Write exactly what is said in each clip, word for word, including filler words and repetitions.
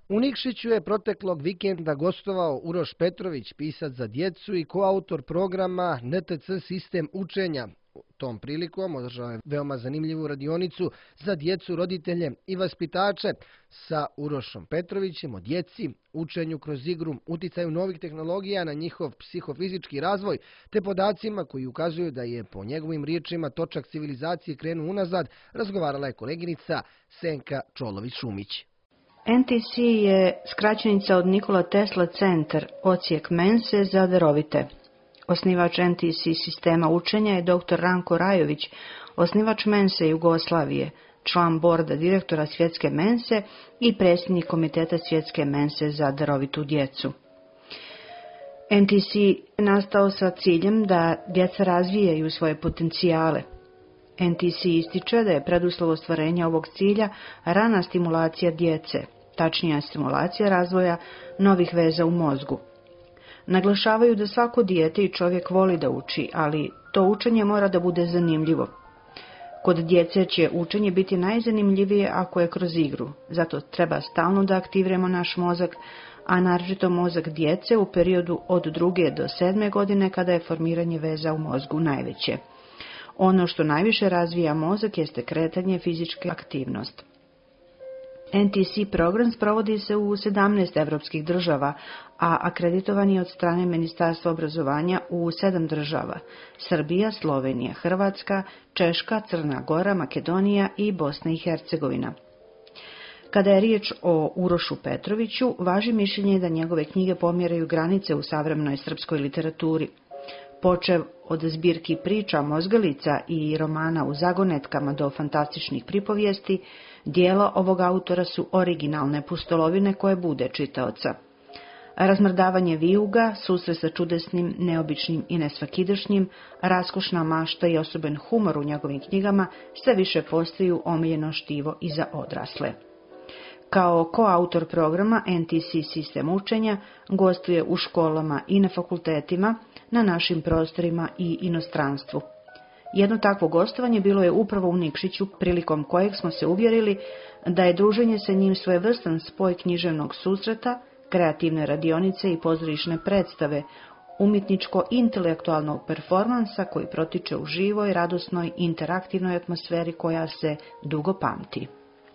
U Nikšiću je proteklog vikenda gostovao Uroš Petrović, pisac za djecu i koautor programa N T C Sistem učenja. Tom prilikom održao je veoma zanimljivu radionicu za djecu, roditelje i vaspitače sa Urošom Petrovićem o djeci, učenju kroz igru, uticaju novih tehnologija na njihov psihofizički razvoj, te podacima koji ukazuju da je po njegovim riječima točak civilizacije krenuo unazad, razgovarala je koleginica Senka Čolović-Šumić. N T C je skraćenica od Nikola Tesla centar, odsjek Mense za darovite. Osnivač N T C sistema učenja je doktor Ranko Rajović, osnivač Mense Jugoslavije, član borda direktora Svjetske Mense i predsjednik komiteta Svjetske Mense za darovitu djecu. N T C je nastao sa ciljem da djeca razvijaju svoje potencijale. N T C ističe da je preduslov ostvarenja ovog cilja rana stimulacija djece, tačnija stimulacija razvoja novih veza u mozgu. Naglašavaju da svako dijete i čovjek voli da uči, ali to učenje mora da bude zanimljivo. Kod djece će učenje biti najzanimljivije ako je kroz igru, zato treba stalno da aktiviramo naš mozak, a naročito mozak djece u periodu od druge do sedme godine kada je formiranje veza u mozgu najveće. Ono što najviše razvija mozak jeste kretanje, fizička aktivnost. N T C program sprovodi se u sedamnaest evropskih država, a akreditovan je od strane Ministarstva obrazovanja u sedam država: Srbija, Slovenija, Hrvatska, Češka, Crna Gora, Makedonija i Bosna i Hercegovina. Kada je riječ o Urošu Petroviću, važi mišljenje da njegove knjige pomjeraju granice u savremenoj srpskoj literaturi. Počev od zbirki priča Mozgalica i romana U zagonetkama do fantastičnih pripovijesti, dijela ovog autora su originalne pustolovine koje bude čitaoca. Razmrdavanje vijuga, susret sa čudesnim, neobičnim i nesvakidašnjim, raskošna mašta i osoben humor u njegovim knjigama sve više postaju omiljeno štivo i za odrasle. Kao koautor programa N T C sistem učenja gostuje u školama i na fakultetima, na našim prostorima i inostranstvu. Jedno takvo gostovanje bilo je upravo u Nikšiću, prilikom kojeg smo se uvjerili da je druženje sa njim svojevrstan spoj književnog susreta, kreativne radionice i pozorišne predstave, umjetničko-intelektualnog performansa koji protiče u živoj, radosnoj, interaktivnoj atmosferi koja se dugo pamti.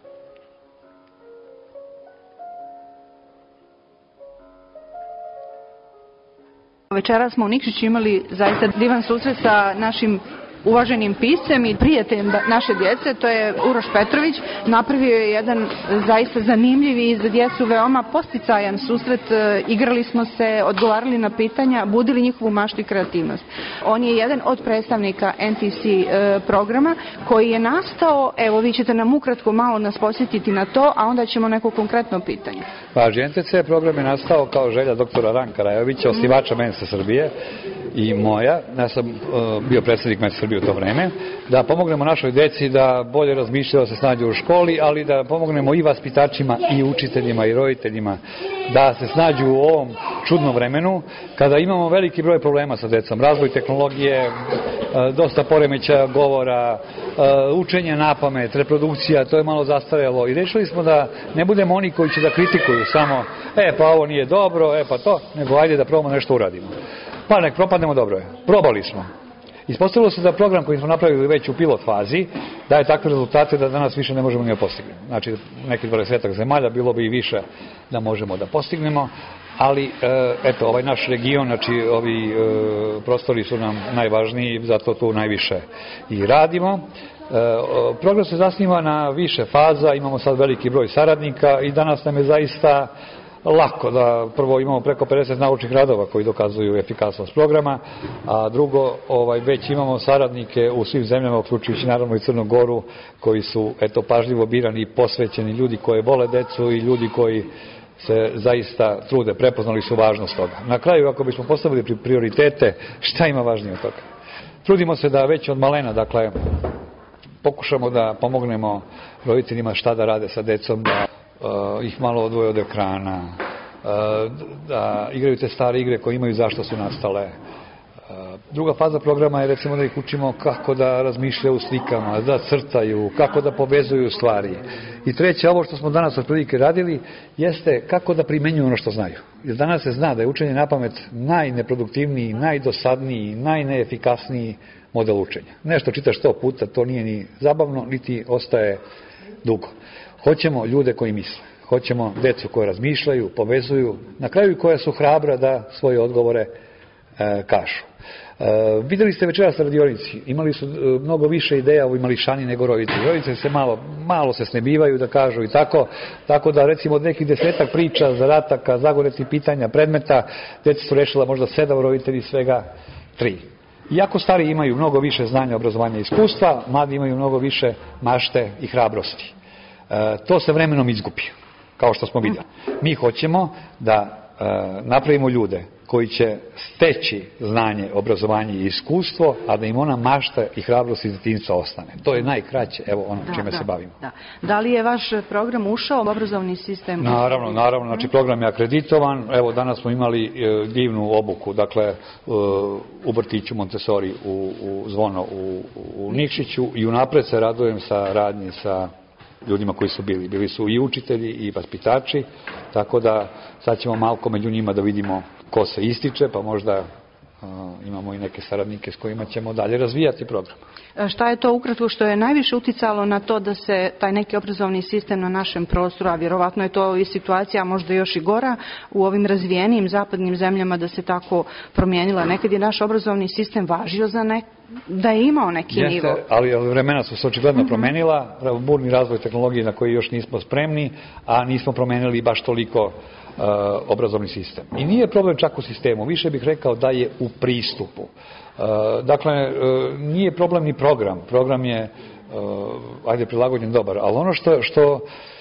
Večeras smo u Nikšiću imali zaista divan susret sa našim uvaženim piscem i prijateljem naše djece, to je Uroš Petrović. Napravio je jedan zaista zanimljiv i za djecu veoma posticajan susret. Igrali smo se, odgovarali na pitanja, budili njihovu maštu i kreativnost. On je jedan od predstavnika N T C programa koji je nastao, evo vi ćete nam ukratko malo nas posjetiti na to, a onda ćemo neko konkretno pitanje. Važi, N T C program je nastao kao želja doktora Ranka Rajovića, osnivača Mense Srbije i moja. Ja sam uh, bio predsjednik Mense Srbije u to vreme, da pomognemo našoj djeci da bolje razmišljaju, da se snađu u školi, ali da pomognemo i vaspitačima i učiteljima i roditeljima da se snađu u ovom čudnom vremenu, kada imamo veliki broj problema sa djecom, razvoj tehnologije, dosta poremeća govora, učenje napamet, reprodukcija, to je malo zastarelo i rešili smo da ne budemo oni koji će da kritikuju samo, e pa ovo nije dobro, e pa to, nego ajde da probamo nešto uradimo. Pa nek propadnemo, dobro je. Probali smo. Ispostavilo se da program koji smo napravili već u pilot fazi daje takve rezultate da danas više ne možemo ni da postignemo. Znači, neki dvadesetak zemalja, bilo bi i više da možemo da postignemo, ali eto, ovaj naš region, znači ovi prostori su nam najvažniji, zato tu najviše i radimo. Program se zasniva na više faza, imamo sad veliki broj saradnika i danas nam je zaista lako da prvo imamo preko pedeset naučnih radova koji dokazuju efikasnost programa, a drugo ovaj, već imamo saradnike u svim zemljama, uključujući naravno i Crnu Goru, koji su eto pažljivo birani i posvećeni ljudi koji vole decu i ljudi koji se zaista trude, prepoznali su važnost toga. Na kraju, ako bismo postavili prioritete, šta ima važnije od toga? Trudimo se da već od malena, dakle, pokušamo da pomognemo roditeljima šta da rade sa decom, da Uh, ih malo odvoje od ekrana, uh, da igraju te stare igre koje imaju zašto su nastale. Uh, Druga faza programa je recimo da ih učimo kako da razmišljaju u slikama, da crtaju, kako da povezuju stvari. I treće, ovo što smo danas otprilike radili, jeste kako da primenjuju ono što znaju. Jer danas se zna da je učenje na pamet najneproduktivniji, najdosadniji, najneefikasniji model učenja. Nešto čitaš sto puta, to nije ni zabavno, niti ostaje dugo. Hoćemo ljude koji misle. Hoćemo decu koje razmišljaju, povezuju, na kraju koja su hrabra da svoje odgovore e, kažu. E, videli ste večeras na radionici, imali su e, mnogo više ideja u mališani nego roditelji. Roditelji se malo, malo se snebivaju da kažu i tako, tako da recimo od nekih desetak priča, zadataka, zagonetnih pitanja, predmeta, deca su rešila možda sedam, roditelji svega tri. Iako stari imaju mnogo više znanja, obrazovanja i iskustva, mladi imaju mnogo više mašte i hrabrosti. E, to se vremenom izgubi, kao što smo vidjeli. Mi hoćemo da e, napravimo ljude koji će steći znanje, obrazovanje i iskustvo, a da im ona mašta i hrabrost iz detinjstva ostane. To je najkraće, evo ono da, čime da, se bavimo. Da. Da li je vaš program ušao u obrazovni sistem? Naravno, naravno, znači program je akreditovan, evo danas smo imali e, divnu obuku, dakle e, u vrtiću Montessori u, u Zvono u, u Nikšiću i unapred se radujem sa radnji sa ljudima koji su bili. Bili su i učitelji i vaspitači, tako da sad ćemo malko među njima da vidimo ko se ističe, pa možda uh, imamo i neke saradnike s kojima ćemo dalje razvijati program. Šta je to ukratko što je najviše uticalo na to da se taj neki obrazovni sistem na našem prostoru, a vjerovatno je to i situacija možda još i gora u ovim razvijenijim zapadnim zemljama da se tako promijenila? Nekad je naš obrazovni sistem važio za nek, da je imao neki Jeste, nivo. Ali, ali vremena su se očigledno promenila, burni razvoj tehnologije na koji još nismo spremni, a nismo promenili baš toliko uh, obrazovni sistem. I nije problem čak u sistemu, više bih rekao da je u pristupu. Uh, dakle, uh, nije problem ni program, program je, uh, ajde, prilagođen dobar, ali ono što, što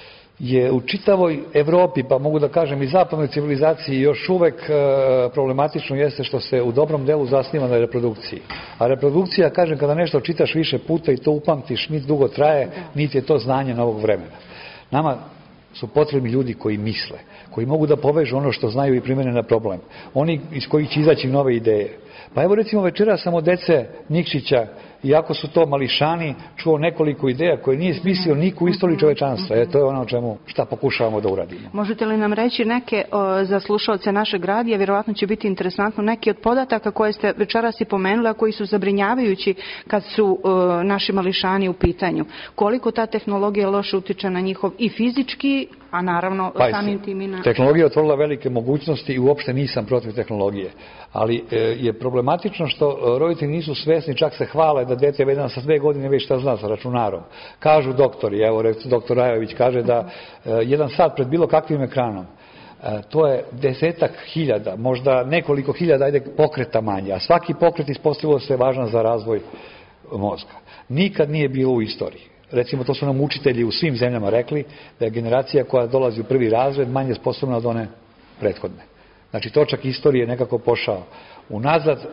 je u čitavoj Evropi, pa mogu da kažem i zapadnoj civilizaciji, još uvek uh, problematično jeste što se u dobrom delu zasniva na reprodukciji. A reprodukcija, kažem, kada nešto čitaš više puta i to upamtiš, niti dugo traje, niti je to znanje novog vremena. Nama su potrebni ljudi koji misle, koji mogu da povežu ono što znaju i primene na problem. Oni iz kojih će izaći nove ideje. Pa evo recimo večera sam od dece Nikšića, iako su to mališani, čuo nekoliko ideja koje nije smislio niko u istoriji čovečanstva. E, to je ono o čemu šta pokušavamo da uradimo. Možete li nam reći neke o, za slušalce našeg radija, vjerovatno će biti interesantno, neki od podataka koje ste večeras i pomenuli, a koji su zabrinjavajući kad su o, naši mališani u pitanju. Koliko ta tehnologija loše utiče na njihov i fizički, a naravno pa samim tim i na... Tehnologija je otvorila velike mogućnosti i uopšte nisam protiv tehnologije. Ali e, je problematično što roditelji nisu svesni, čak se hvale da dete jedan sa dve godine već šta zna sa računarom. Kažu doktori, evo doktor Rajović kaže da e, jedan sat pred bilo kakvim ekranom, e, to je desetak hiljada, možda nekoliko hiljada ajde, pokreta manje, a svaki pokret ispostavilo se važan za razvoj mozga. Nikad nije bilo u istoriji. Recimo, to su nam učitelji u svim zemljama rekli, da je generacija koja dolazi u prvi razred manje sposobna od one prethodne. Znači, točak istorije nekako pošao unazad. E,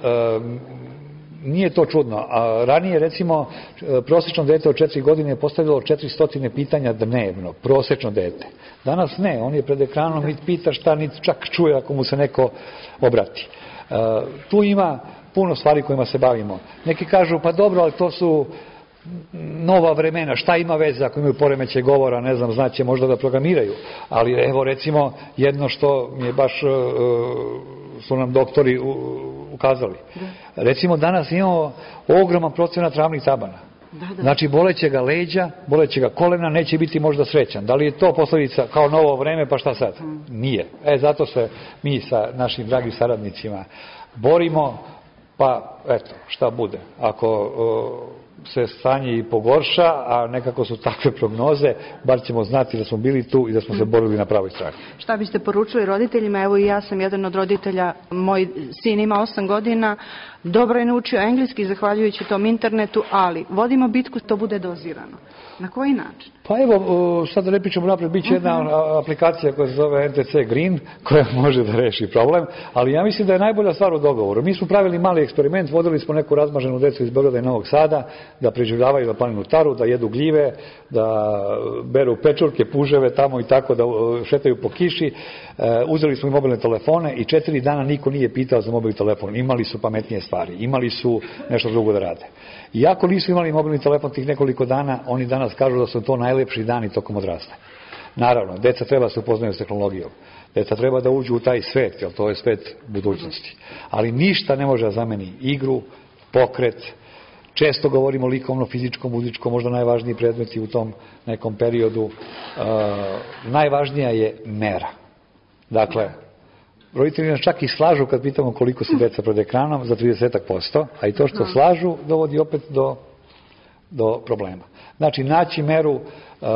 nije to čudno. A ranije, recimo, prosječno dete od četiri godine je postavilo četiristo pitanja dnevno. Prosečno dete. Danas ne. On je pred ekranom, niti pita šta, niti čak čuje ako mu se neko obrati. E, tu ima puno stvari kojima se bavimo. Neki kažu, pa dobro, ali to su nova vremena, šta ima veze ako imaju poremećaj govora, ne znam, znaće možda da programiraju, ali evo recimo jedno što mi je baš uh, su nam doktori ukazali. Da. Recimo danas imamo ogroman procenat ravnih tabana. Da, da. Znači boleće ga leđa, boleće ga kolena, neće biti možda srećan. Da li je to posljedica kao novo vreme, pa šta sad? Hmm. Nije. E, zato se mi sa našim dragim saradnicima borimo, pa eto, šta bude. Ako uh, se stanje i pogorša, a nekako su takve prognoze, bar ćemo znati da smo bili tu i da smo se borili na pravoj strani. Šta biste poručili roditeljima? Evo i ja sam jedan od roditelja, moj sin ima osam godina, dobro je naučio engleski zahvaljujući tom internetu, ali vodimo bitku, to bude dozirano. Na koji način? Pa evo, sad da ne pričamo napred, bit će jedna uh-huh. aplikacija koja se zove N T C Green, koja može da reši problem, ali ja mislim da je najbolja stvar u dogovoru. Mi smo pravili mali eksperiment, vodili smo neku razmaženu decu iz Beograda i Novog Sada, da preživljavaju na planinu Taru, da jedu gljive, da beru pečurke, puževe tamo i tako, da šetaju po kiši. Uzeli smo i mobilne telefone i četiri dana niko nije pitao za mobilni telefon. Imali su pametnije stvari, imali su nešto drugo da rade. Iako nisu imali mobilni telefon tih nekoliko dana, oni danas kažu da su to najlepši dani tokom odrastanja. Naravno, deca treba se upoznaju s tehnologijom. Deca treba da uđu u taj svet, jer to je svet budućnosti. Ali ništa ne može da zameni igru, pokret. Često govorimo likovno, fizičko, muzičko, možda najvažniji predmeti u tom nekom periodu. E, najvažnija je mera. Dakle, roditelji nas čak i slažu kad pitamo koliko su deca pred ekranom za trideset posto, a i to što slažu dovodi opet do, do problema. Znači, naći meru, e,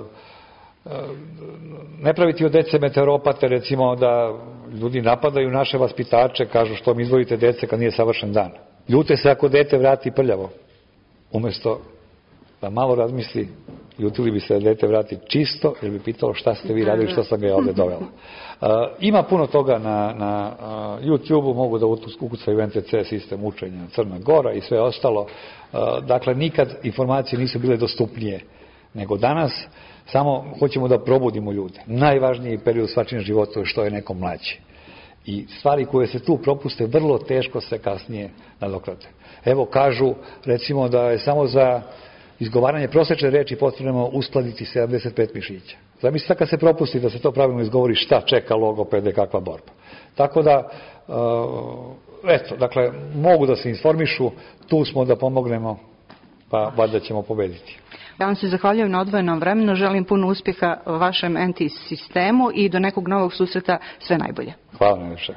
ne praviti od dece meteoropate, recimo da ljudi napadaju naše vaspitače, kažu što mi izdvojite dece kad nije savršen dan. Ljute se ako dete vrati prljavo. Umesto da malo razmisli, ljutili bi se da dete vrati čisto, jer bi pitalo šta ste vi radili, što sam ga je ovde dovela. Uh, ima puno toga na, na uh, YouTube-u, mogu da ukucaju N T C sistem učenja Crna Gora i sve ostalo. Uh, dakle, nikad informacije nisu bile dostupnije nego danas. Samo hoćemo da probudimo ljude. Najvažniji period svačine života je što je neko mlađi. I stvari koje se tu propuste vrlo teško se kasnije nadoknade. Evo kažu recimo da je samo za izgovaranje prosečne reči potrebno uskladiti sedamdeset pet mišića. Zamislite kad se propusti da se to pravilno izgovori, šta čeka logopede, kakva borba. Tako da, eto, dakle, mogu da se informišu, tu smo da pomognemo, pa valjda ćemo pobediti. Ja vam se zahvaljujem na odvojenom vremenu, želim puno uspjeha vašem N T sistemu i do nekog novog susreta sve najbolje. Hvala najviše.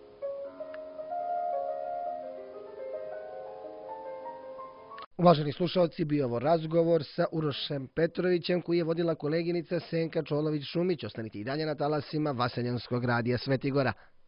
Uvaženi slušalci, bio ovo razgovor sa Urošem Petrovićem koji je vodila koleginica Senka Čolović-Šumić. Ostanite i dalje na talasima Vaseljanskog radija Sveti Gora.